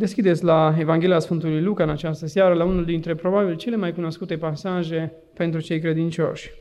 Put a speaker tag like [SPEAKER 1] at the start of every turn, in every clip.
[SPEAKER 1] Deschideți la Evanghelia Sfântului Luca în această seară, la unul dintre probabil cele mai cunoscute pasaje pentru cei credincioși.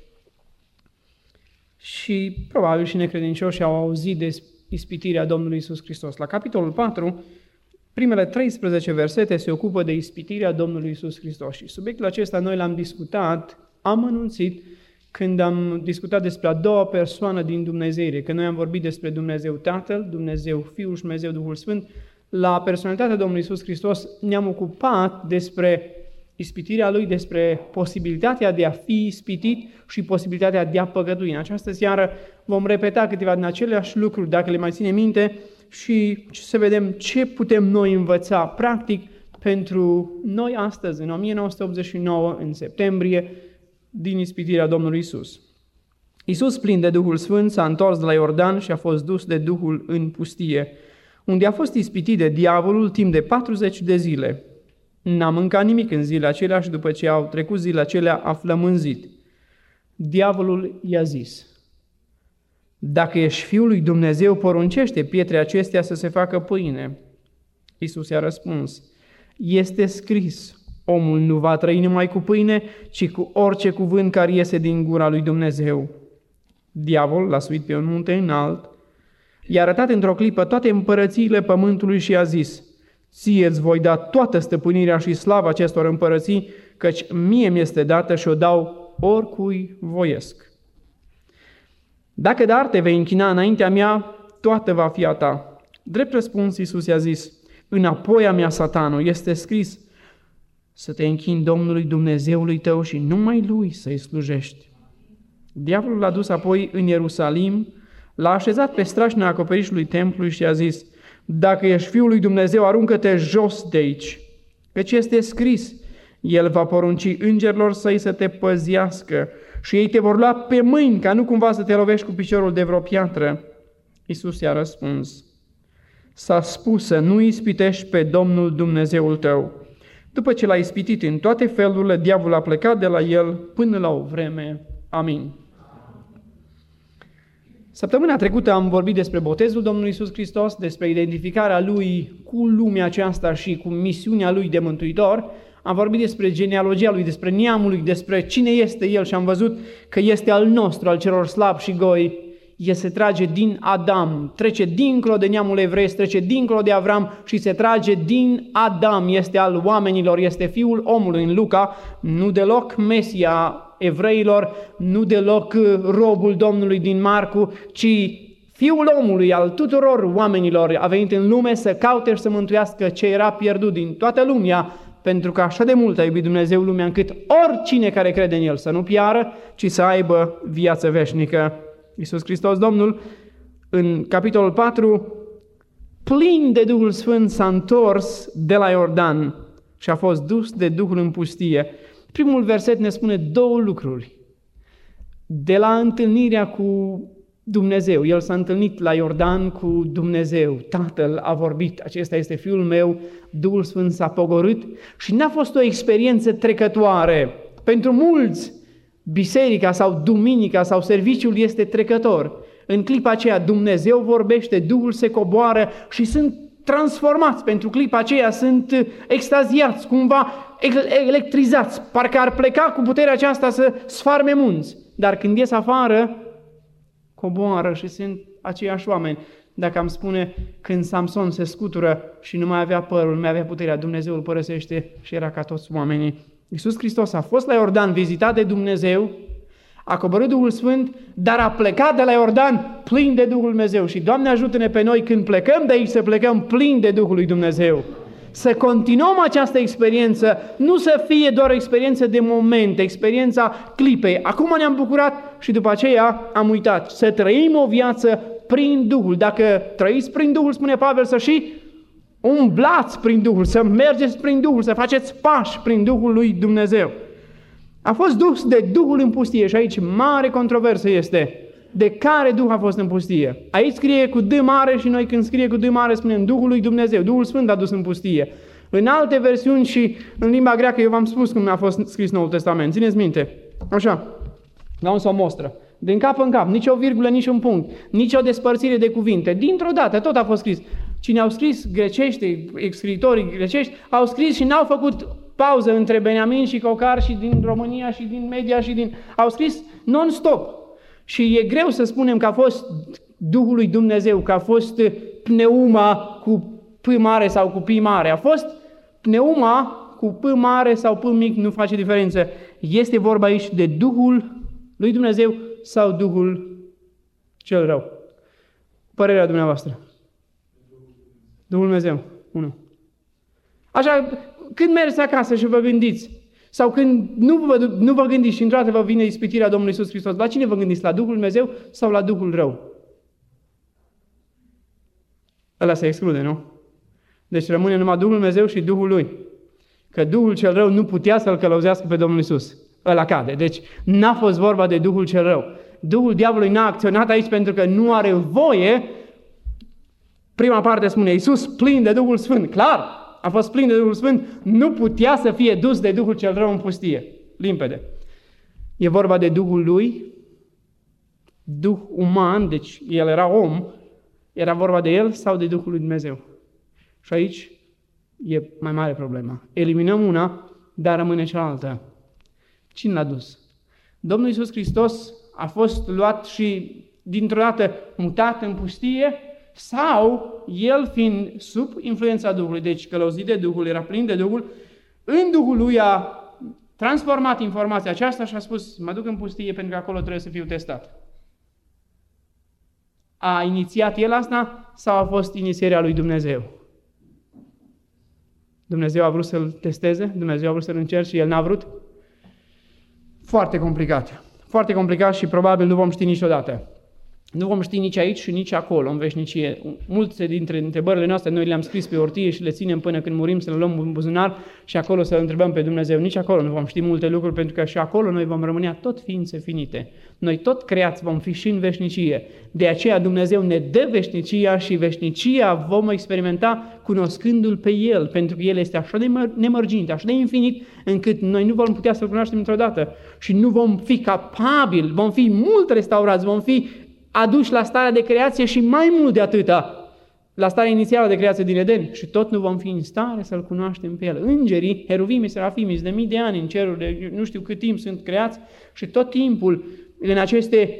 [SPEAKER 1] Și probabil și necredincioși au auzit de ispitirea Domnului Iisus Hristos. La capitolul 4, primele 13 versete se ocupă de ispitirea Domnului Iisus Hristos. Și subiectul acesta noi l-am discutat, am anunțit, când am discutat despre a doua persoană din Dumnezeire, că noi am vorbit despre Dumnezeu Tatăl, Dumnezeu Fiul și Dumnezeu Duhul Sfânt. La personalitatea Domnului Iisus Hristos ne-am ocupat despre ispitirea Lui, despre posibilitatea de a fi ispitit și posibilitatea de a păcătui. În această seară vom repeta câteva din aceleași lucruri, dacă le mai ținem minte, și să vedem ce putem noi învăța practic pentru noi astăzi, în 1989, în septembrie, din ispitirea Domnului Iisus. Iisus, plin de Duhul Sfânt, s-a întors de la Iordan și a fost dus de Duhul în pustie, unde a fost ispitit de diavolul timp de 40 de zile. N-a mâncat nimic în zilele acelea și după ce au trecut zilele acelea a flămânzit. Diavolul i-a zis: dacă ești Fiul lui Dumnezeu, poruncește pietre acestea să se facă pâine. Iisus i-a răspuns: este scris, omul nu va trăi numai cu pâine, ci cu orice cuvânt care iese din gura lui Dumnezeu. Diavolul l-a suit pe un munte înalt, i-a arătat într-o clipă toate împărățiile pământului și i-a zis: ție îți voi da toată stăpânirea și slava acestor împărății, căci mie mi-este dată și o dau oricui voiesc. Dacă dar te vei închina înaintea mea, toată va fi a ta. Drept răspuns, Iisus i-a zis: înapoi a mea, Satanul, este scris, să te închini Domnului Dumnezeului tău și numai Lui să-i slujești. Diavolul l-a dus apoi în Ierusalim, l-a așezat pe strașina acoperișului templului și i-a zis: dacă ești Fiul lui Dumnezeu, aruncă-te jos de aici, căci este scris, El va porunci îngerilor săi să te păzească și ei te vor lua pe mâini, ca nu cumva să te lovești cu piciorul de vreo piatră. Iisus i-a răspuns: s-a spus să nu ispitești pe Domnul Dumnezeul tău. După ce l-a ispitit în toate felurile, diavolul a plecat de la el până la o vreme. Amin. Săptămâna trecută am vorbit despre botezul Domnului Iisus Hristos, despre identificarea Lui cu lumea aceasta și cu misiunea Lui de mântuitor. Am vorbit despre genealogia Lui, despre neamul Lui, despre cine este El și am văzut că este al nostru, al celor slabi și goi. El se trage din Adam, trece dincolo de neamul evrei, trece dincolo de Avram și se trage din Adam. Este al oamenilor, este Fiul omului în Luca, nu deloc Mesia evreilor, nu deloc robul Domnului din Marcu, ci Fiul omului, al tuturor oamenilor, a venit în lume să caute și să mântuiască ce era pierdut din toată lumea, pentru că așa de mult a iubit Dumnezeu lumea încât oricine care crede în El să nu piară, ci să aibă viață veșnică. Iisus Hristos, Domnul, în capitolul 4, plin de Duhul Sfânt, s-a întors de la Iordan și a fost dus de Duhul în pustie. Primul verset ne spune două lucruri. De la întâlnirea cu Dumnezeu, El s-a întâlnit la Iordan cu Dumnezeu, Tatăl a vorbit, acesta este Fiul meu, Duhul Sfânt s-a pogorât și n-a fost o experiență trecătoare. Pentru mulți, biserica sau duminica sau serviciul este trecător. În clipa aceea Dumnezeu vorbește, Duhul se coboară și sunt transformați. Pentru clipa aceea sunt extaziați, cumva electrizați. Parcă ar pleca cu puterea aceasta să sfarme munți. Dar când ies afară, coboară și sunt aceiași oameni. Dacă am spune, când Samson se scutură și nu mai avea părul, nu mai avea puterea, Dumnezeu îl părăsește și era ca toți oamenii. Iisus Hristos a fost la Iordan vizitat de Dumnezeu, a coborât Duhul Sfânt, dar a plecat de la Iordan plin de Duhul Dumnezeu. Și Doamne ajută-ne pe noi când plecăm de aici să plecăm plin de Duhul lui Dumnezeu. Să continuăm această experiență, nu să fie doar o experiență de moment, experiența clipei. Acum ne-am bucurat și după aceea am uitat. Să trăim o viață prin Duhul. Dacă trăiți prin Duhul, spune Pavel, să și umblați prin Duhul, să mergeți prin Duhul, să faceți pași prin Duhul lui Dumnezeu. A fost dus de Duhul în pustie și aici mare controversă este. De care Duh a fost în pustie? Aici scrie cu D mare și noi când scrie cu D mare spunem Duhul lui Dumnezeu. Duhul Sfânt a dus în pustie. În alte versiuni și în limba greacă, eu v-am spus cum a fost scris Noul Testament. Țineți minte. Așa, la un somostră. Din cap în cap, nici o virgulă, nici un punct, nici o despărțire de cuvinte. Dintr-o dată tot a fost scris. Cine au scris grecește, scriitorii grecești, au scris și n-au făcut pauză între Beniamin și Cocar și din România și din media și din... Au scris non-stop. Și e greu să spunem că a fost Duhul lui Dumnezeu, că a fost pneuma cu P mare sau cu Pi mare. A fost pneuma cu P mare sau P mic, nu face diferență. Este vorba aici de Duhul lui Dumnezeu sau Duhul cel rău. Părerea dumneavoastră. Duhul Dumnezeu. 1. Așa, când mergeți acasă și vă gândiți, sau când nu vă gândiți și într-o dată vă vine ispitirea Domnului Iisus Hristos, la cine vă gândiți? La Duhul Dumnezeu sau la Duhul rău? Ăla se exclude, nu? Deci rămâne numai Duhul Dumnezeu și Duhul Lui. Că Duhul cel rău nu putea să-L călăuzească pe Domnul Iisus. Ăla cade. Deci n-a fost vorba de Duhul cel rău. Duhul diavolului n-a acționat aici pentru că nu are voie. Prima parte spune Iisus plin de Duhul Sfânt. Clar, a fost plin de Duhul Sfânt. Nu putea să fie dus de Duhul cel rău în pustie. Limpede. E vorba de Duhul Lui, Duh uman, deci El era om. Era vorba de El sau de Duhul lui Dumnezeu? Și aici e mai mare problema. Eliminăm una, dar rămâne cealaltă. Cine l-a dus? Domnul Iisus Hristos a fost luat și dintr-o dată mutat în pustie sau El fiind sub influența Duhului, deci călăuzit de Duhul, era plin de Duhul, în Duhul Lui a transformat informația aceasta și a spus, mă duc în pustie pentru că acolo trebuie să fiu testat. A inițiat El asta sau a fost inițierea lui Dumnezeu? Dumnezeu a vrut să-L testeze? Dumnezeu a vrut să-L încerce și El n-a vrut? Foarte complicat. Foarte complicat și probabil nu vom ști niciodată. Nu vom ști nici aici și nici acolo, în veșnicie. Multe dintre întrebările noastre noi le-am scris pe ortie și le ținem până când murim să le luăm în buzunar și acolo să întrebăm pe Dumnezeu. Nici acolo nu vom ști multe lucruri, pentru că și acolo noi vom rămâne tot ființe finite. Noi tot creați vom fi și în veșnicie. De aceea Dumnezeu ne dă veșnicia și veșnicia vom experimenta cunoscându-L pe El, pentru că El este așa de nemărginit, așa de infinit, încât noi nu vom putea să-L cunoaștem într-o dată și nu vom fi capabili, vom fi mult restaurați, vom fi aduși la starea de creație și mai mult de atâta, la starea inițială de creație din Eden și tot nu vom fi în stare să-L cunoaștem pe El. Îngerii, heruvimii, serafimii, de mii de ani în cerul, de nu știu cât timp sunt creați și tot timpul în aceste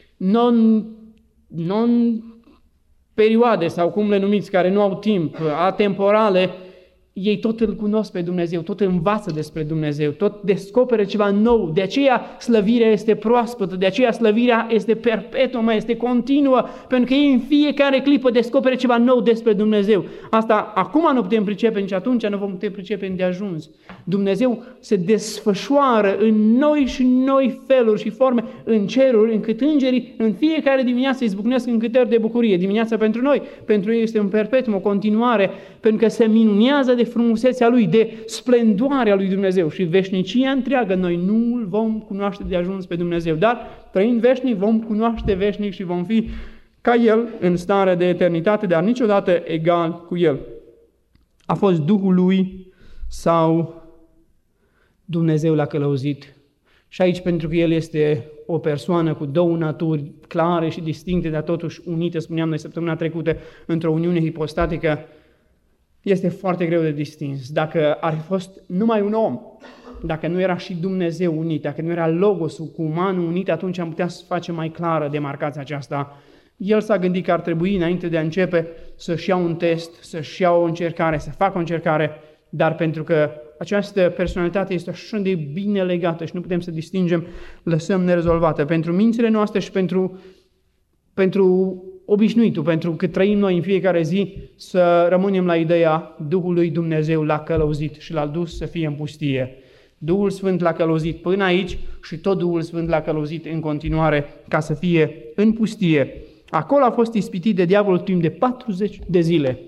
[SPEAKER 1] non-perioade sau cum le numiți, care nu au timp, atemporale, ei tot îl cunosc pe Dumnezeu, tot învață despre Dumnezeu, tot descoperă ceva nou. De aceea slăvirea este proaspătă, de aceea slăvirea este perpetuă, este continuă, pentru că ei în fiecare clipă descoperă ceva nou despre Dumnezeu. Asta acum nu putem pricepe, nici atunci nu vom putea pricepe îndeajuns. Dumnezeu se desfășoară în noi și noi feluri și forme în ceruri, încât îngerii în fiecare dimineață izbucnesc în cântări de bucurie. Dimineața pentru noi, pentru ei este un perpetuum, o continuare, pentru că se minunează de frumusețea Lui, de splendoarea Lui Dumnezeu și veșnicia întreagă. Noi nu îl vom cunoaște de ajuns pe Dumnezeu, dar trăind veșnic vom cunoaște veșnic și vom fi ca El în stare de eternitate, dar niciodată egal cu El. A fost Duhul Lui sau Dumnezeu l-a călăuzit? Și aici, pentru că El este o persoană cu două naturi clare și distincte, dar totuși unite, spuneam noi săptămâna trecută, într-o uniune hipostatică, este foarte greu de distins. Dacă ar fi fost numai un om, dacă nu era și Dumnezeu unit, dacă nu era Logosul cu umanul unit, atunci am putea să facem mai clară demarcația aceasta. El s-a gândit că ar trebui, înainte de a începe, să-și ia un test, să-și ia o încercare, să facă o încercare, dar pentru că această personalitate este așa de bine legată și nu putem să distingem, lăsăm nerezolvată. Pentru mințile noastre și pentru obișnuitul, pentru că trăim noi în fiecare zi, să rămânem la ideea Duhului Dumnezeu l-a călăuzit și l-a dus să fie în pustie. Duhul Sfânt l-a călăuzit până aici și tot Duhul Sfânt l-a călăuzit în continuare ca să fie în pustie. Acolo a fost ispitit de diavolul timp de 40 de zile.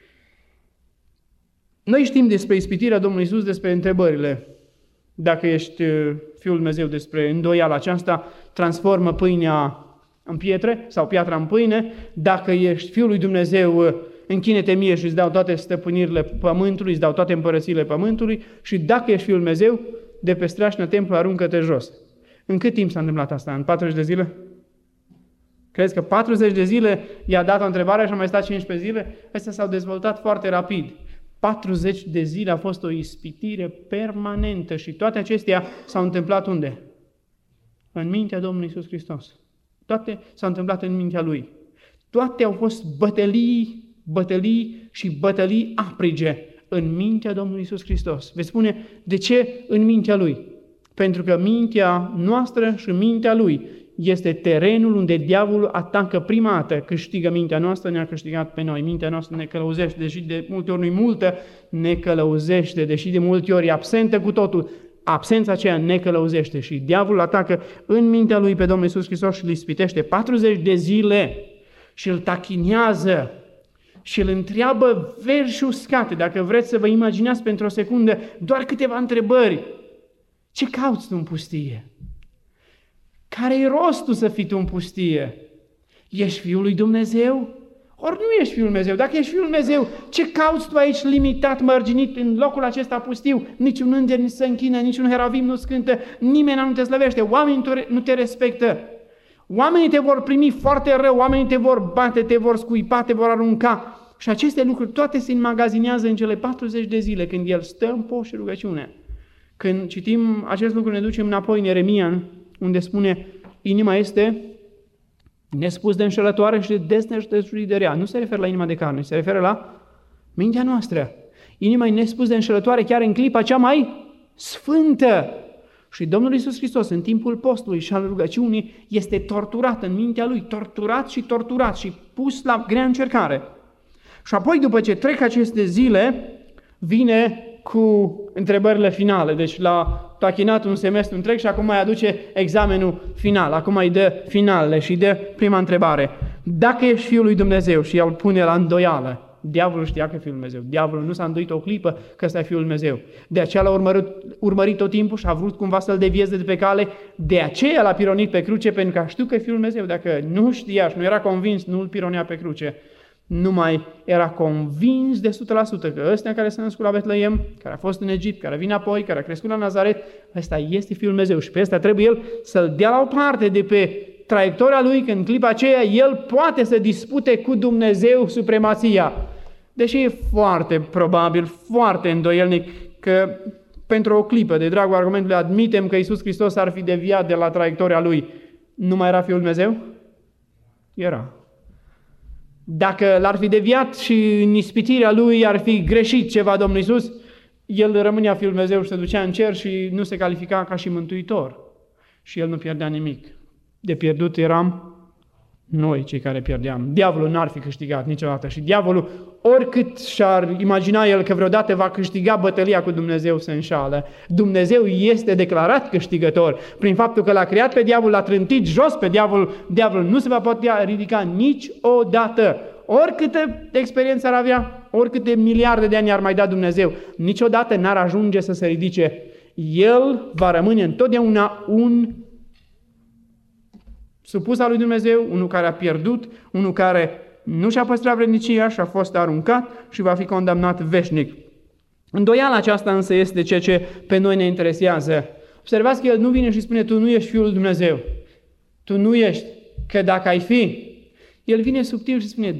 [SPEAKER 1] Noi știm despre ispitirea Domnului Iisus, despre întrebările. Dacă ești Fiul Dumnezeu, despre îndoiala aceasta, transformă pâinea în pietre sau piatra în pâine. Dacă ești Fiul lui Dumnezeu, închine-te mie și îți dau toate stăpânirile pământului, îți dau toate împărățiile pământului. Și dacă ești Fiul Dumnezeu, de pe streașnă templu aruncă-te jos. În cât timp s-a întâmplat asta? În 40 de zile? Crezi că 40 de zile i-a dat o întrebare și a mai stat 15 zile? Astea s-au dezvoltat foarte rapid. 40 de zile a fost o ispitire permanentă și toate acestea s-au întâmplat unde? În mintea Domnului Iisus Hristos. Toate s-au întâmplat în mintea Lui. Toate au fost bătălii și bătălii aprige în mintea Domnului Iisus Hristos. Veți spune, de ce în mintea Lui? Pentru că mintea noastră și mintea Lui este terenul unde diavolul atacă prima dată, câștigă mintea noastră, ne-a câștigat pe noi. Mintea noastră ne călăuzește, deși de multe ori nu-i multă, ne călăuzește, deși de multe ori e absentă cu totul. Absența aceea ne călăuzește și diavolul atacă în mintea lui pe Domnul Iisus Hristos și îl ispitește 40 de zile și îl tachinează și îl întreabă verzi uscate. Dacă vreți să vă imaginați pentru o secundă doar câteva întrebări. Ce cauți tu în pustie? Care-i rostul să fii tu în pustie? Ești Fiul lui Dumnezeu? Ori nu ești Fiul lui Dumnezeu. Dacă ești Fiul lui Dumnezeu, ce cauți tu aici limitat, mărginit, în locul acesta pustiu? Niciun înger nu se închină, niciun heravim nu scântă, nimeni nu te slăvește, oamenii nu te respectă. Oamenii te vor primi foarte rău, oamenii te vor bate, te vor scuipa, te vor arunca. Și aceste lucruri toate se înmagazinează în cele 40 de zile când el stă în post și rugăciune. Când citim acest lucru, ne ducem înapoi în Ieremia, unde spune, inima este nespus de înșelătoare și de desnădăjduit de rea. Nu se referă la inima de carne, se referă la mintea noastră. Inima e nespus de înșelătoare chiar în clipa cea mai sfântă. Și Domnul Iisus Hristos, în timpul postului și al rugăciunii, este torturat în mintea lui, torturat și pus la grea încercare. Și apoi, după ce trec aceste zile, vine cu întrebările finale. Deci l-a tachinat un semestru întreg și acum mai aduce examenul final. Acum îi dă finalele și îi dă prima întrebare. Dacă ești Fiul lui Dumnezeu, și el pune la îndoială, diavolul știa că e Fiul lui Dumnezeu. Diavolul nu s-a îndoit o clipă că ăsta e Fiul lui Dumnezeu. De aceea l-a urmărit tot timpul și a vrut cumva să-l devieze de pe cale. De aceea l-a pironit pe cruce, pentru că știu că e Fiul lui Dumnezeu. Dacă nu știa și nu era convins, nu îl pironea pe cruce. Nu mai era convins de 100% că ăsta care s-a născut la Betleem, care a fost în Egipt, care vine apoi, care a crescut la Nazaret, ăsta este Fiul lui Dumnezeu și pe ăsta trebuie el să-l dea la o parte de pe traiectoria lui, că în clipa aceea el poate să dispute cu Dumnezeu supremația. Deși e foarte probabil, foarte îndoielnic că pentru o clipă, de dragul argumentului, admitem că Iisus Hristos ar fi deviat de la traiectoria lui. Nu mai era Fiul lui Dumnezeu? Era. Dacă l-ar fi deviat și în ispitirea lui ar fi greșit ceva Domnul Iisus, el rămânea Fiul lui Dumnezeu și se ducea în cer și nu se califica ca și mântuitor. Și el nu pierdea nimic. De pierdut eram noi cei care pierdeam. Diavolul n-ar fi câștigat niciodată și diavolul, oricât și-ar imagina el că vreodată va câștiga bătălia cu Dumnezeu, se înșală. Dumnezeu este declarat câștigător. Prin faptul că l-a creat pe diavol, l-a trântit jos pe diavol, diavolul nu se va putea ridica niciodată. Oricâtă experiență ar avea, oricâte miliarde de ani ar mai da Dumnezeu, niciodată n-ar ajunge să se ridice. El va rămâne întotdeauna un supus al lui Dumnezeu, unul care a pierdut, unul care nu și-a păstrat vrednicia și a fost aruncat și va fi condamnat veșnic. Îndoiala aceasta însă este ceea ce pe noi ne interesează. Observați că el nu vine și spune, tu nu ești Fiul lui Dumnezeu. Tu nu ești, că dacă ai fi. El vine subtil și spune,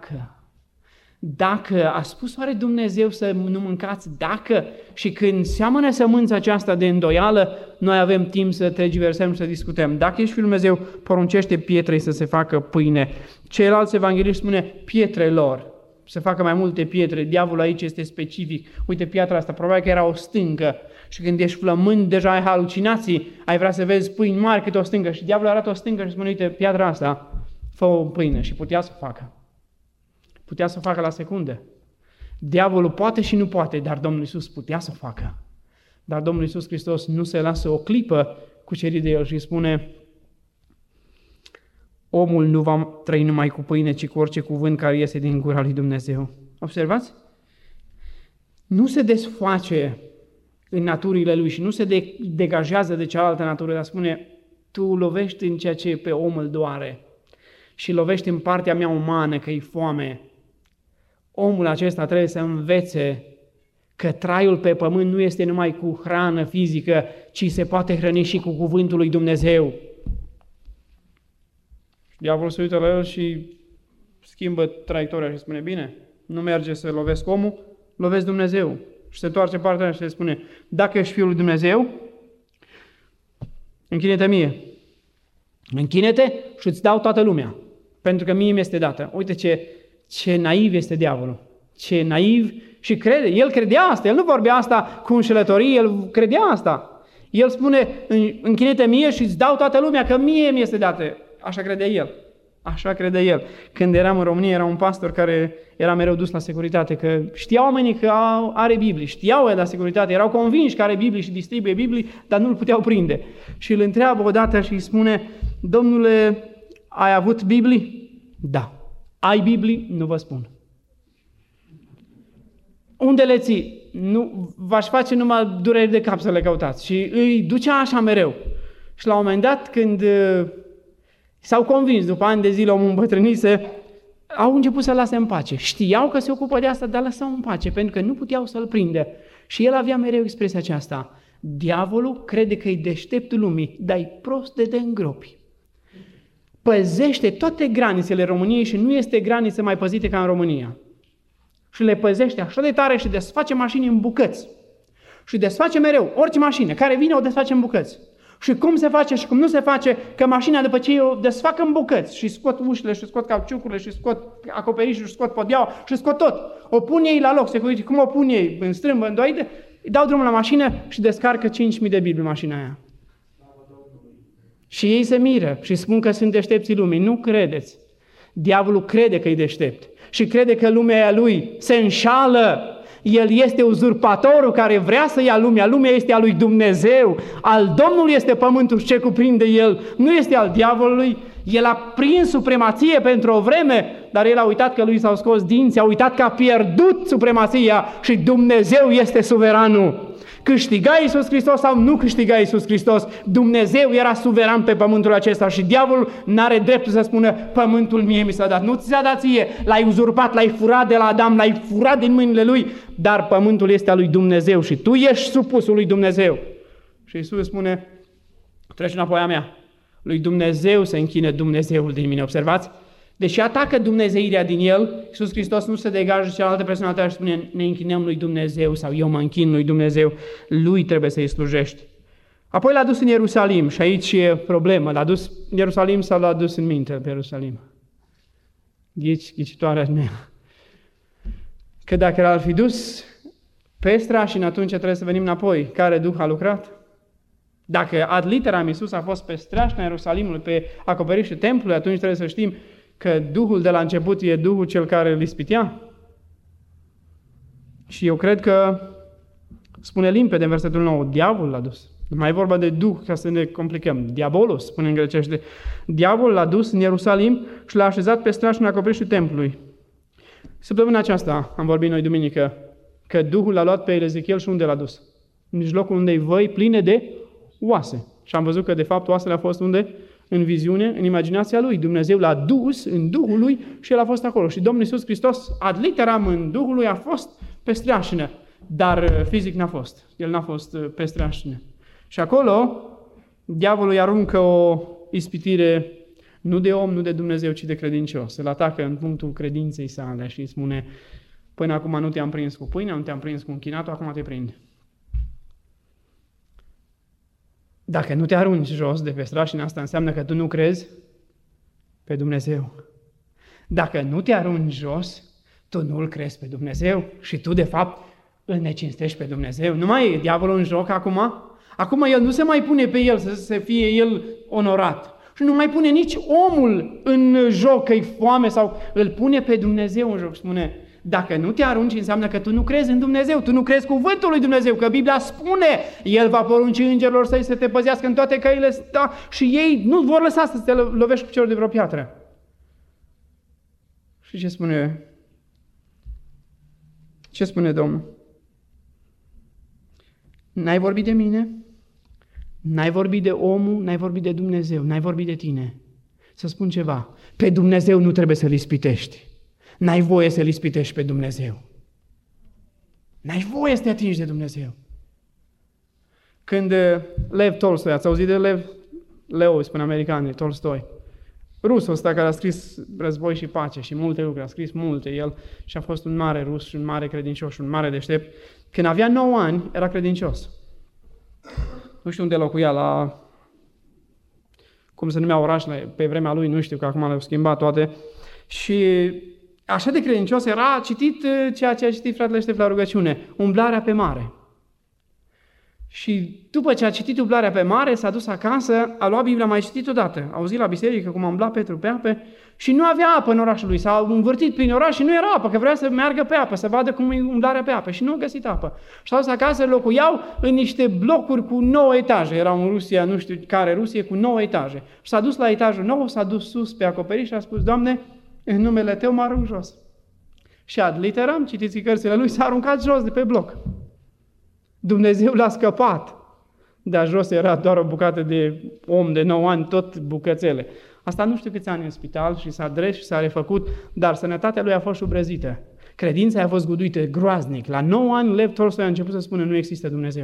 [SPEAKER 1] dacă a spus oare Dumnezeu să nu mâncați, dacă, și când seamănă sămânța aceasta de îndoială, noi avem timp să tergiversăm și să discutăm. Dacă ești Fiul lui Dumnezeu, poruncește pietrei să se facă pâine. Ceilalți evangeliști spune pietrelor, să facă mai multe pietre. Diavolul aici este specific. Uite piatra asta, probabil că era o stâncă. Și când ești flămând, deja ai halucinații, ai vrea să vezi pâini mari cât o stâncă. Și diavolul arată o stâncă și spune, uite, piatra asta, fă o pâine. Și putea să o facă. Putea să o facă la secundă. Diavolul poate și nu poate, dar Domnul Iisus putea să o facă. Dar Domnul Iisus Hristos nu se lasă o clipă cucerit de el și spune, omul nu va trăi numai cu pâine, ci cu orice cuvânt care iese din gura lui Dumnezeu. Observați? Nu se desface în naturile lui și nu se degajează de cealaltă natură, dar spune, tu lovești în ceea ce pe om îl doare și lovești în partea mea umană, că e foame. Omul acesta trebuie să învețe că traiul pe pământ nu este numai cu hrană fizică, ci se poate hrăni și cu cuvântul lui Dumnezeu. Diavolul se uită la el și schimbă traiectoria și spune, bine, nu merge să lovesc omul, lovesc Dumnezeu. Și se întoarce partea aia și le spune, dacă ești Fiul lui Dumnezeu, închine-te mie. Închine-te și îți dau toată lumea. Pentru că mie mi-este dată. Uite ce naiv este diavolul. Ce naiv și crede. El credea asta. El nu vorbea asta cu înșelătorie, el credea asta. El spune, închine-te mie și îți dau toată lumea, că mie mi-este dată. Așa credea el. Așa crede el. Când eram în România, era un pastor care era mereu dus la securitate, că știau oamenii că are Biblie, știau el la securitate, erau convinși că are Biblie și distribuie Biblie, dar nu-l puteau prinde. Și îl întreabă odată și îi spune, domnule, ai avut Biblie? Da. Ai Biblie? Nu vă spun. Unde le ții? Nu, v-aș face numai dureri de cap să le căutați. Și îi ducea așa mereu. Și la un moment dat, când s-au convins, după ani de zile omul îmbătrânise, au început să-l lase în pace. Știau că se ocupă de asta, dar lăsau în pace, pentru că nu puteau să-l prinde. Și el avea mereu expresia aceasta. Diavolul crede că e deșteptul lumii, dar e prost de îngropi. Păzește toate granițele României și nu este graniță mai păzită ca în România. Și le păzește așa de tare și desface mașini în bucăți. Și desface mereu orice mașină care vine o desface în bucăți. Și cum se face și cum nu se face, că mașina după ce o desfac în bucăți și scot ușile și scot cauciucurile și scot acoperișul și scot podeaua și scot tot. O pun ei la loc, se uite cum o pun ei în strâmbă, în doide, îi dau drumul la mașină și descarcă 5.000 de Biblii mașina aia. Și ei se miră și spun că sunt deștepții lumii. Nu credeți. Diavolul crede că e deștept și crede că lumea lui se înșală. El este uzurpatorul care vrea să ia lumea. Lumea este a lui Dumnezeu. Al Domnului este pământul și ce cuprinde el. Nu este al diavolului. El a prins supremație pentru o vreme, dar el a uitat că lui s-au scos dinții, a uitat că a pierdut supremația și Dumnezeu este suveranul. Câștiga Iisus Hristos sau nu câștiga Iisus Hristos, Dumnezeu era suveran pe pământul acesta și diavolul n-are dreptul să spună pământul mie mi s-a dat. Nu ți s-a dat ție, l-ai uzurpat, l-ai furat de la Adam, l-ai furat din mâinile lui, dar pământul este al lui Dumnezeu și tu ești supusul lui Dumnezeu. Și Iisus spune, treci înapoi a mea, lui Dumnezeu se închine Dumnezeul din mine, observați? Deși atacă dumnezeirea din el, Iisus Hristos nu se degajă de cealaltă personalitate și spune ne închinăm lui Dumnezeu sau eu mă închin lui Dumnezeu. Lui trebuie să-i slujești. Apoi l-a dus în Ierusalim și aici e problema. L-a dus în Ierusalim sau l-a dus în minte pe Ierusalim? Ghicitoarea mea. Că dacă l-ar fi dus pe strașini, atunci trebuie să venim înapoi. Care duh a lucrat? Dacă ad literam Iisus a fost pe strașina Ierusalimului, pe acoperișul templului, atunci trebuie să știm că Duhul de la început e Duhul cel care îl ispitea. Și eu cred că spune limpede în versetul 9, diavolul l-a dus. Nu mai e vorba de Duh, ca să ne complicăm. Diabolos, spune în grecește. Diavolul l-a dus în Ierusalim și l-a așezat pe strașina acoperișul templului. Săptămâna aceasta am vorbit noi duminică că Duhul l-a luat pe Ezechiel și unde l-a dus? În mijlocul unde-i văi pline de oase. Și am văzut că de fapt oasele au fost unde? În viziune, în imaginația lui. Dumnezeu l-a dus în Duhul lui și el a fost acolo. Și Domnul Iisus Hristos, ad literam în Duhul lui, a fost pe streașină, dar fizic n-a fost. El n-a fost pe streașină. Și acolo, diavolul îi aruncă o ispitire nu de om, nu de Dumnezeu, ci de credincios. Îl atacă în punctul credinței sale și îi spune, până acum nu te-am prins cu pâinea, nu te-am prins cu închinatul, acum te prind. Dacă nu te arunci jos de pe strașină, asta înseamnă că tu nu crezi pe Dumnezeu. Dacă nu te arunci jos, tu nu-L crezi pe Dumnezeu și tu, de fapt, îl necinstești pe Dumnezeu. Nu mai e diavolul în joc acum? Acum el nu se mai pune pe el să fie el onorat. Și nu mai pune nici omul în joc că-i foame sau îl pune pe Dumnezeu în joc. Spune, dacă nu te arunci, înseamnă că tu nu crezi în Dumnezeu, tu nu crezi cuvântul lui Dumnezeu, că Biblia spune, El va porunci îngerilor săi să te păzească în toate căile, și ei nu vor lăsa să te lovești cu piciorul de vreo piatră. Și ce spune? Ce spune Domnul? N-ai vorbit de mine? N-ai vorbit de omul? N-ai vorbit de Dumnezeu? N-ai vorbit de tine? Să spun ceva. Pe Dumnezeu nu trebuie să-L ispitești. N-ai voie să-L ispitești pe Dumnezeu. N-ai voie să te atingi de Dumnezeu. Când Lev Tolstoi, ați auzit de Leo, spune americanii, Tolstoi, rusul ăsta care a scris Război și pace și multe lucruri, a scris multe el și a fost un mare rus și un mare credincios și un mare deștept. Când avea 9 ani, era credincios. Nu știu unde locuia, la cum se numea orașele pe vremea lui, nu știu, că acum le-au schimbat toate. Și așa de credincios era, a citit ceea ce a citit fratele Ștef la rugăciune, umblarea pe mare. Și după ce a citit umblarea pe mare, s-a dus acasă, a luat Biblia, a mai citit odată. A auzit la biserică cum a umblat Petru pe ape și nu avea apă în orașul lui. S-a învârtit prin oraș și nu era apă, că vrea să meargă pe apă, să vadă cum e umblarea pe apă și nu a găsit apă. Și a dus acasă, locuiau în niște blocuri cu 9 etaje. Erau în Rusia, nu știu care Rusie, cu 9 etaje. Și s-a dus la etajul 9, s-a dus sus pe acoperiș și a spus: Doamne, în numele Tău mă arunc jos. Și ad literam, citiți cărțile lui, s-a aruncat jos de pe bloc. Dumnezeu l-a scăpat. Dar jos era doar o bucată de om de 9 ani, tot bucățele. Asta nu știu câți ani în spital și s-a dres și s-a refăcut, dar sănătatea lui a fost șubrezită. Credința a fost guduită groaznic. La 9 ani, Lev Tolstoi a început să spună: nu există Dumnezeu.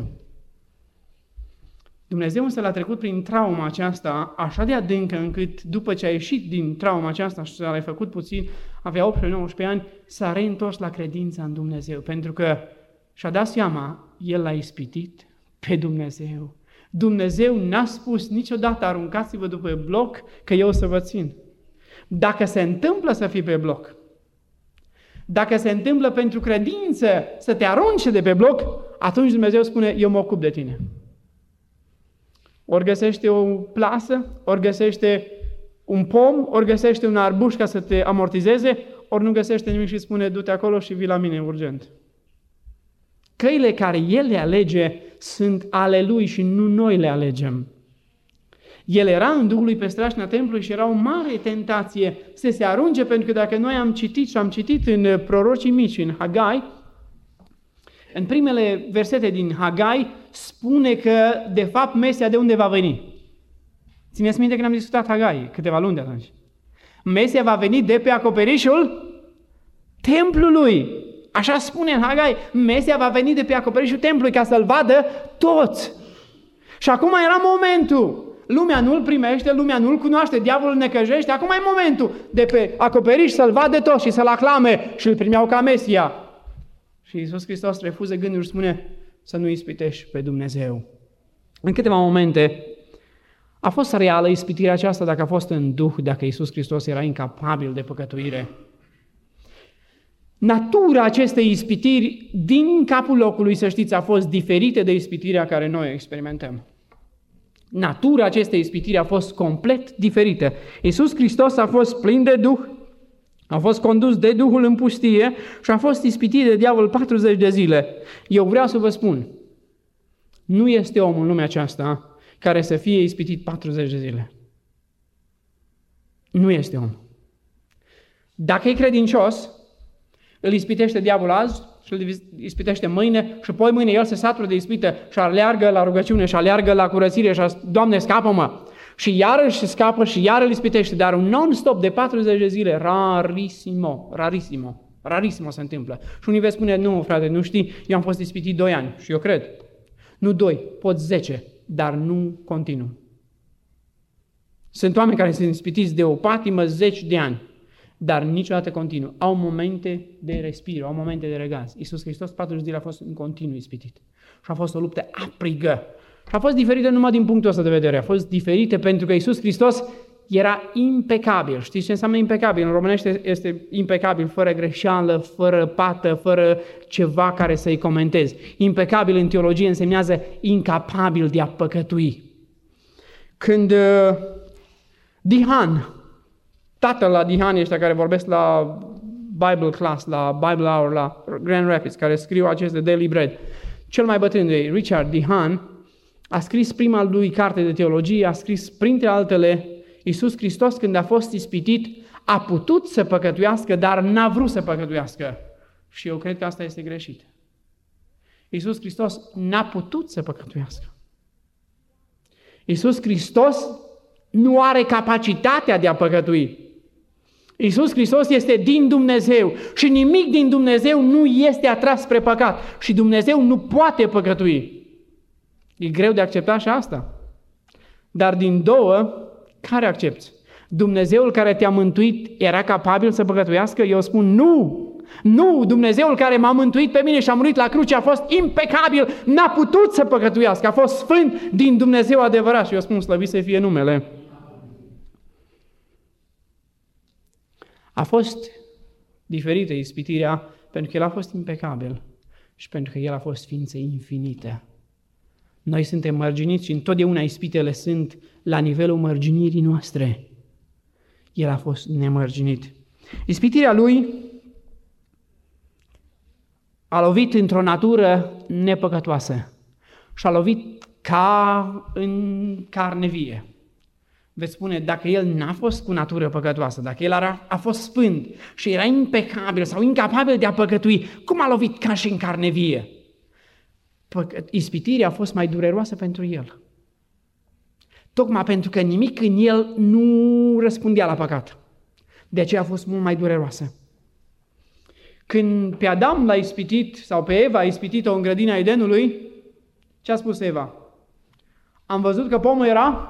[SPEAKER 1] Dumnezeu însă l-a trecut prin trauma aceasta așa de adâncă încât după ce a ieșit din trauma aceasta și s-a refăcut puțin, avea 18-19 ani, s-a reîntors la credința în Dumnezeu. Pentru că și-a dat seama, el l-a ispitit pe Dumnezeu. Dumnezeu n-a spus niciodată: aruncați-vă după bloc că eu o să vă țin. Dacă se întâmplă să fii pe bloc, dacă se întâmplă pentru credință să te arunci de pe bloc, atunci Dumnezeu spune: eu mă ocup de tine. Ori găsește o plasă, ori găsește un pom, ori găsește un arbuș ca să te amortizeze, ori nu găsește nimic și spune: du-te acolo și vii la mine urgent. Căile care El le alege sunt ale Lui și nu noi le alegem. El era în Duhului pe strașina templului și era o mare tentație să se arunce, pentru că dacă noi am citit în prorocii mici, în Hagai, în primele versete din Hagai, spune că, de fapt, Mesia de unde va veni? Țineți minte că am discutat Hagai câteva luni de atunci. Mesia va veni de pe acoperișul templului. Așa spune în Hagai, Mesia va veni de pe acoperișul templului ca să-l vadă toți. Și acum era momentul. Lumea nu-l primește, lumea nu-l cunoaște, diavolul necăjește. Acum e momentul de pe acoperiș să-l vadă toți și să-l aclame și îl primeau ca Mesia. Și Iisus Hristos refuză gândul și spune: să nu ispitești pe Dumnezeu. În câteva momente a fost reală ispitirea aceasta dacă a fost în Duh, dacă Iisus Hristos era incapabil de păcătuire. Natura acestei ispitiri din capul locului, să știți, a fost diferită de ispitirea care noi o experimentăm. Natura acestei ispitiri a fost complet diferită. Iisus Hristos a fost plin de Duh, a fost condus de Duhul în pustie și a fost ispitit de diavol 40 de zile. Eu vreau să vă spun, nu este om în lumea aceasta care să fie ispitit 40 de zile. Nu este om. Dacă e credincios, îl ispitește diavolul azi și îl ispitește mâine și apoi mâine el se satură de ispită și aleargă la rugăciune și aleargă la curățire și Doamne, scapă-mă! Și iarăși scapă și iară îl ispitește, dar un non-stop de 40 de zile, rarisimo se întâmplă. Și unii veți spune: nu, frate, nu știi, eu am fost ispitit 2 ani și eu cred. Nu 2, pot 10, dar nu continuu. Sunt oameni care sunt ispitiți de o patimă 10 de ani, dar niciodată continuu. Au momente de respiro, au momente de regaz. Iisus Hristos 40 zile a fost în continuu ispitit. Și a fost o luptă aprigă. Și a fost diferită numai din punctul ăsta de vedere. A fost diferită pentru că Iisus Hristos era impecabil. Știți ce înseamnă impecabil? În românește este impecabil, fără greșeală, fără pată, fără ceva care să-i comentezi. Impecabil în teologie însemnează incapabil de a păcătui. Când Dihan, tatăl la Dihan ăștia care vorbesc la Bible Class, la Bible Hour, la Grand Rapids, care scriu aceste Daily Bread, cel mai bătrân de Richard Dihan, a scris prima lui carte de teologie, a scris printre altele: Iisus Hristos, când a fost ispitit, a putut să păcătuiască, dar n-a vrut să păcătuiască. Și eu cred că asta este greșit. Iisus Hristos n-a putut să păcătuiască. Iisus Hristos nu are capacitatea de a păcătui. Iisus Hristos este din Dumnezeu și nimic din Dumnezeu nu este atras spre păcat. Și Dumnezeu nu poate păcătui. E greu de acceptat și asta. Dar din două, care accepți? Dumnezeul care te-a mântuit era capabil să păcătuiască? Eu spun nu! Nu! Dumnezeul care m-a mântuit pe mine și a murit la cruce a fost impecabil, n-a putut să păcătuiască, a fost sfânt din Dumnezeu adevărat și eu spun slăvit să fie numele. A fost diferită ispitirea pentru că El a fost impecabil și pentru că El a fost ființă infinită. Noi suntem mărginiți și întotdeauna ispitele sunt la nivelul mărginirii noastre. El a fost nemărginit. Ispitirea Lui a lovit într-o natură nepăcătoasă și a lovit ca în carne vie. Veți spune, dacă El n-a fost cu natură păcătoasă, dacă El a fost sfânt și era impecabil sau incapabil de a păcătui, cum a lovit ca și în carne vie? Ispitirea a fost mai dureroasă pentru El. Tocmai pentru că nimic în El nu răspundea la păcat. De aceea a fost mult mai dureroasă. Când pe Adam l-a ispitit, sau pe Eva a ispitit-o în grădina Edenului, ce a spus Eva? Am văzut că pomul era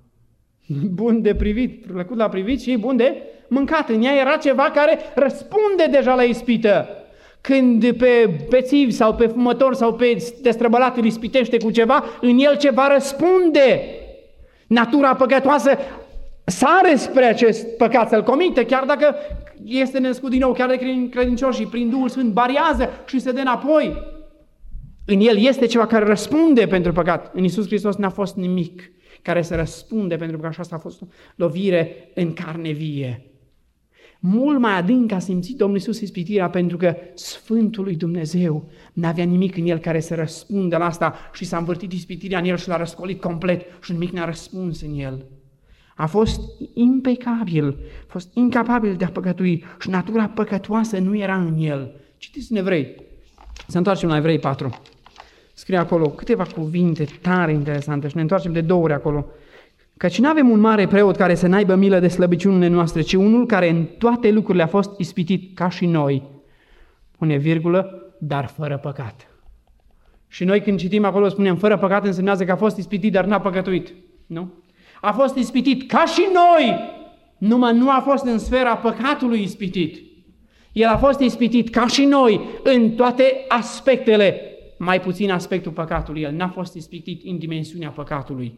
[SPEAKER 1] bun de privit, plăcut la privit și bun de mâncat. În ea era ceva care răspunde deja la ispită. Când pe bețivi sau pe fumător sau pe destrăbălat îl ispitește cu ceva, în el ceva răspunde. Natura păcătoasă sare spre acest păcat să-l comite, chiar dacă este născut din nou, chiar de credincios și prin Duhul Sfânt bariază și se dă înapoi. În el este ceva care răspunde pentru păcat. În Iisus Hristos n-a fost nimic care să răspunde pentru că așa a fost o lovire în carne vie. Mult mai adânc a simțit Domnul Iisus ispitirea pentru că Sfântul lui Dumnezeu n-avea nimic în el care să răspundă la asta și s-a învârtit ispitirea în el și l-a răscolit complet și nimic n-a răspuns în el. A fost impecabil, a fost incapabil de a păcătui și natura păcătoasă nu era în el. Citiți în Evrei, să întoarcem la Evrei 4. Scrie acolo câteva cuvinte tare interesante și ne întoarcem de 2 ori acolo. Căci nu avem un mare preot care să n-aibă milă de slăbiciunile noastre, ci unul care în toate lucrurile a fost ispitit ca și noi, pune virgulă, dar fără păcat. Și noi când citim acolo spunem fără păcat însemnează că a fost ispitit, dar n-a păcătuit. Nu? A fost ispitit ca și noi, numai nu a fost în sfera păcatului ispitit. El a fost ispitit ca și noi în toate aspectele, mai puțin aspectul păcatului. El n-a fost ispitit în dimensiunea păcatului.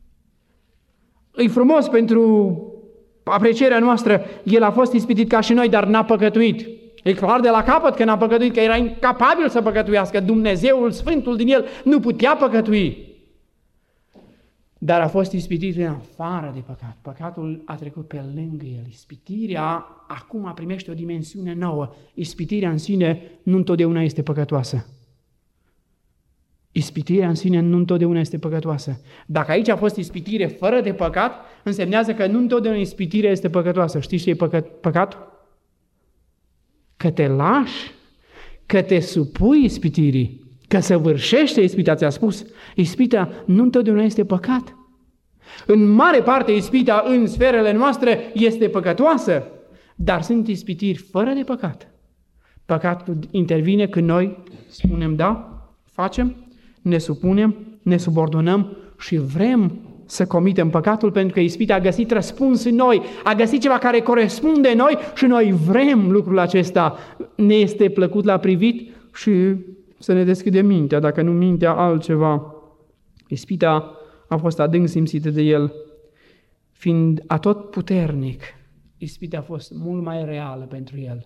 [SPEAKER 1] E frumos pentru aprecierea noastră, el a fost ispitit ca și noi, dar n-a păcătuit. E clar de la capăt că n-a păcătuit, că era incapabil să păcătuiască. Dumnezeul Sfântul din el nu putea păcătui. Dar a fost ispitit în afară de păcat. Păcatul a trecut pe lângă el. Ispitirea acum primește o dimensiune nouă. Ispitirea în sine nu întotdeauna este păcătoasă. Ispitirea în sine nu întotdeauna este păcătoasă. Dacă aici a fost ispitire fără de păcat, însemnează că nu întotdeauna ispitirea este păcătoasă. Știți ce e păcatul? Că te lași, că te supui ispitirii, că săvârșește ispita, ți-a spus. Ispita nu întotdeauna este păcat. În mare parte ispita în sferele noastre este păcătoasă, dar sunt ispitiri fără de păcat. Păcatul intervine când noi spunem da, facem, ne supunem, ne subordonăm și vrem să comitem păcatul pentru că ispita a găsit răspuns în noi, a găsit ceva care corespunde în noi și noi vrem lucrul acesta. Ne este plăcut la privit și să ne deschidem mintea, dacă nu mintea altceva. Ispita a fost adânc simțită de el, fiind atotputernic. Ispita a fost mult mai reală pentru el.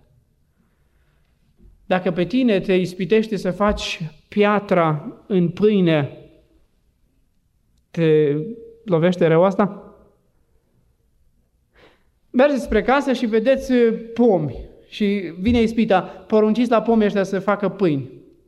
[SPEAKER 1] Dacă pe tine te ispitește să faci piatra în pâine, te lovește rău asta? Mergeți spre casă și vedeți pomi și vine ispita, porunciți la pomii ăștia să facă pâini.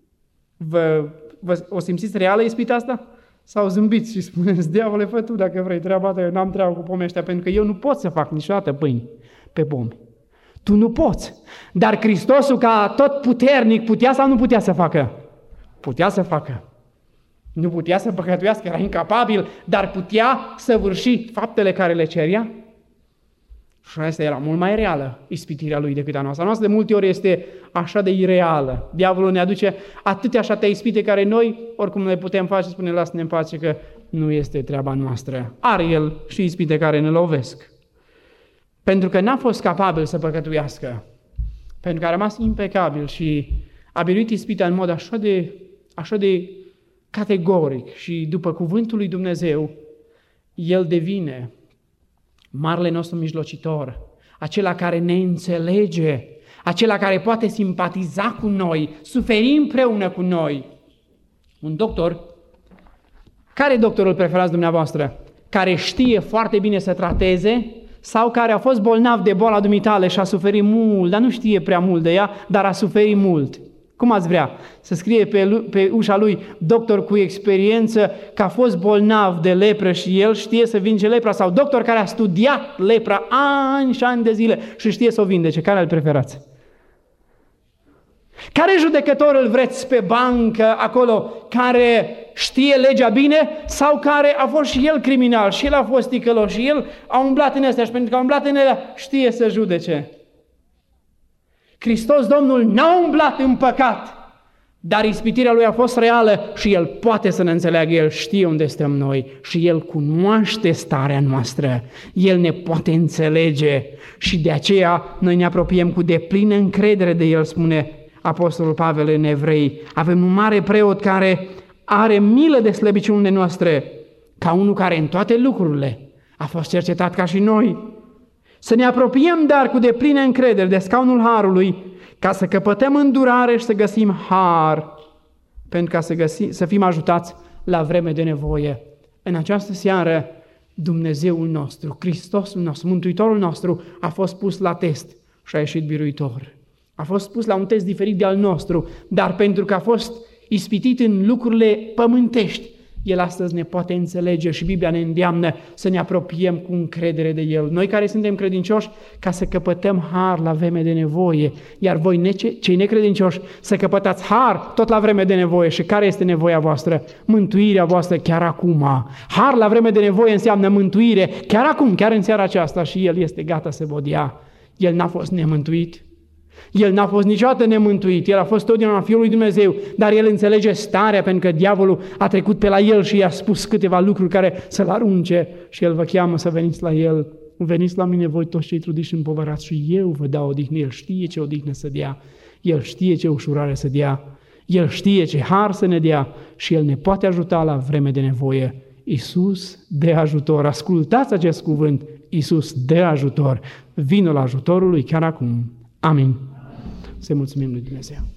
[SPEAKER 1] O simțiți reală ispita asta? Sau zâmbiți și spuneți, diavole, fă tu dacă vrei treaba ta, eu n-am treabă cu pomii ăștia, pentru că eu nu pot să fac niciodată pâini pe pomi. Tu nu poți. Dar Hristosul, ca tot puternic, putea sau nu putea să facă? Putea să facă. Nu putea să păcătuiască, era incapabil, dar putea săvârși faptele care le cerea. Și asta era mult mai reală, ispitirea lui, decât a noastră. A noastră de multe ori este așa de ireală. Diavolul ne aduce atâtea așa de ispite care noi, oricum le putem face, spune, lasă-ne în pace că nu este treaba noastră. Are el și ispite care ne lovesc. pentru că n-a fost capabil să păcătuiască, pentru că a rămas impecabil și a biruit ispita în mod așa de categoric și după cuvântul lui Dumnezeu, El devine marele nostru mijlocitor, acela care ne înțelege, acela care poate simpatiza cu noi, suferi împreună cu noi. Un doctor, care e doctorul preferați dumneavoastră? Care știe foarte bine să trateze sau care a fost bolnav de boala dumitale și a suferit mult, dar nu știe prea mult de ea, dar a suferit mult? Cum ați vrea? Să scrie pe ușa lui doctor cu experiență că a fost bolnav de lepră și el știe să vindece lepra, sau doctor care a studiat lepra ani și ani de zile și știe să o vindece? Care îl preferați? Care judecător îl vreți pe bancă acolo, care știe legea bine sau care a fost și el criminal, și el a fost ticălos, și el a umblat în astea și pentru că a umblat în ele știe să judece? Hristos Domnul n-a umblat în păcat, dar ispitirea Lui a fost reală și El poate să ne înțeleagă, El știe unde stăm noi și El cunoaște starea noastră, El ne poate înțelege și de aceea noi ne apropiem cu deplină încredere de El, spune Apostolul Pavel în Evrei. Avem un mare preot care are milă de slăbiciunile noastre, ca unul care în toate lucrurile a fost cercetat ca și noi. Să ne apropiem, dar cu deplină încredere de scaunul Harului, ca să căpătăm îndurare și să găsim har, pentru ca să fim ajutați la vreme de nevoie. În această seară, Dumnezeul nostru, Hristosul nostru, Mântuitorul nostru, a fost pus la test și a ieșit biruitor. A fost pus la un test diferit de al nostru, dar pentru că a fost ispitit în lucrurile pământești, El astăzi ne poate înțelege și Biblia ne îndeamnă să ne apropiem cu încredere de El. Noi care suntem credincioși, ca să căpătăm har la vreme de nevoie, iar voi, cei necredincioși, să căpătați har tot la vreme de nevoie. Și care este nevoia voastră? Mântuirea voastră chiar acum. Har la vreme de nevoie înseamnă mântuire chiar acum, chiar în seara aceasta, și El este gata să vă dea. El n-a fost nemântuit. El n-a fost niciodată nemântuit, El a fost totdeauna Fiul lui Dumnezeu, dar El înțelege starea pentru că diavolul a trecut pe la El și i-a spus câteva lucruri care să-L arunce și El vă cheamă să veniți la El. Veniți la mine voi toți cei trudiți și împovărați și eu vă dau odihnă. El știe ce odihnă să dea, El știe ce ușurare să dea, El știe ce har să ne dea și El ne poate ajuta la vreme de nevoie. Iisus de ajutor, ascultați acest cuvânt, Iisus de ajutor, vină la ajutorul Lui chiar acum. Amin. Să mulțumim lui Dumnezeu.